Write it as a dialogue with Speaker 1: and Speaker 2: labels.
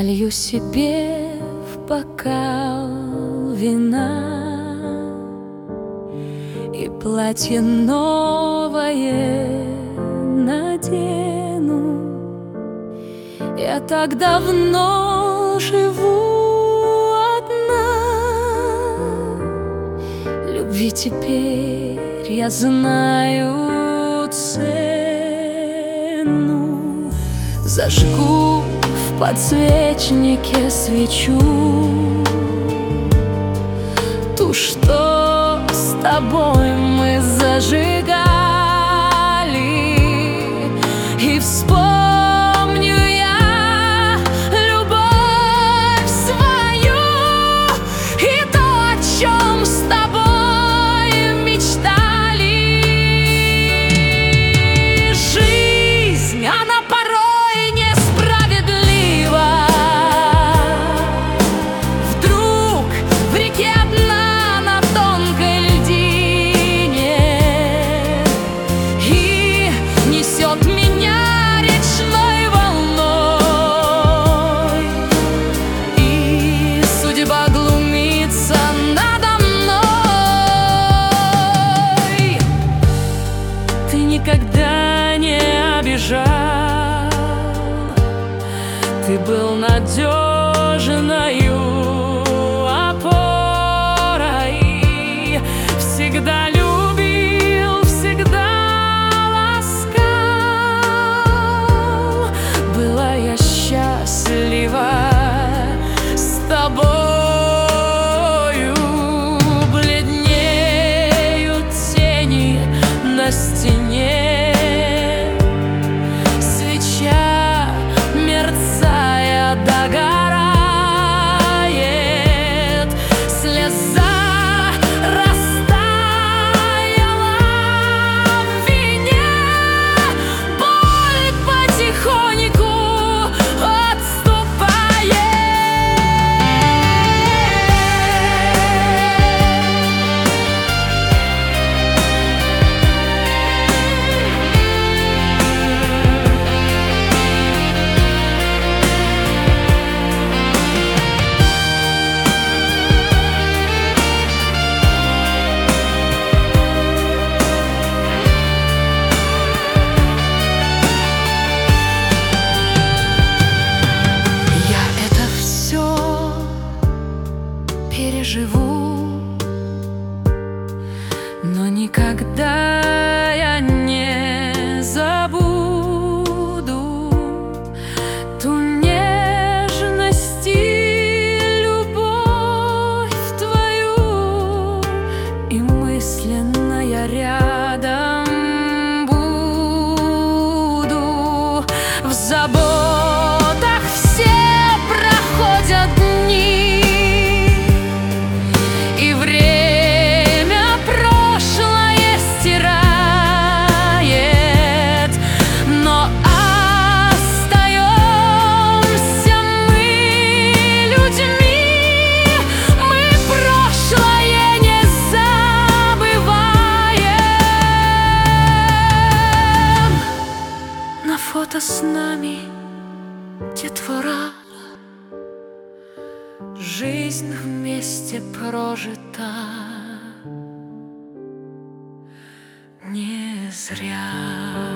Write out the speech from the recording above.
Speaker 1: налью себе в бокал вина и платье новое надену. Я так давно живу одна, любви теперь я знаю цену. Зажгу в подсвечнике свечу, ту, что с тобой мы зажигали, и вспомню я любовь свою и то, о чем с тобой мечтали. Жизнь, она порой несправедлива. Вдруг в реке одна на тонкой льдине и несет меня речной волной, и судьба глумится надо мной. Ты никогда не обижал, ты был надежною опорой, всегда любил, всегда ласкал. Была я счастлива с тобою. Бледнеют тени на стене, свеча, мерцая, догорает. Слеза растаяла в вине, боль потихоньку отступает. Я это все переживу, но никогда я не забуду ту нежность и любовь твою, и мысленно я рядом буду. В заботах все проходят дни, и время прошлое стирает, но остаемся мы людьми, мы прошлое не забываем. На фото с нами детвора, жизнь вместе прожита не зря.